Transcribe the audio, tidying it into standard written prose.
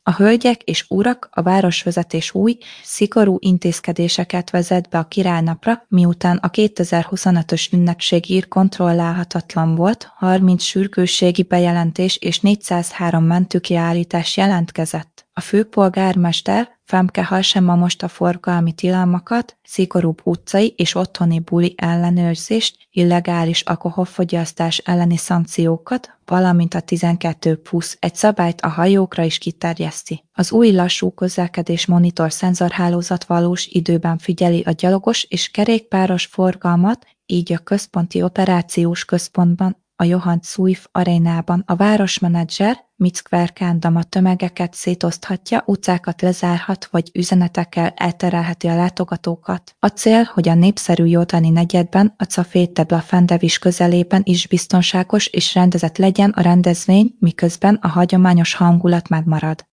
A hölgyek és urak, a városvezetés új, szigorú intézkedéseket vezet be a királynapra, miután a 2025-ös ünnepségír kontrollálhatatlan volt, 30 sürgősségi bejelentés és 403 mentőkiállítás jelentkezett. A főpolgármester Femke Halsema most a forgalmi tilalmakat, szigorúbb utcai és otthoni buli ellenőrzést, illegális alkoholfogyasztás elleni szankciókat, valamint a 12+1 szabályt a hajókra is kiterjeszti. Az új lassú közlekedés monitor szenzorhálózat valós időben figyeli a gyalogos és kerékpáros forgalmat, így a központi operációs központban, a Johann Cruyff arénában a városmenedzser Mick-Verkandam a tömegeket szétoszthatja, utcákat lezárhat vagy üzenetekkel elterelheti a látogatókat. A cél, hogy a népszerű jordani negyedben, a Café de la Fendevis közelében is biztonságos és rendezett legyen a rendezvény, miközben a hagyományos hangulat megmarad.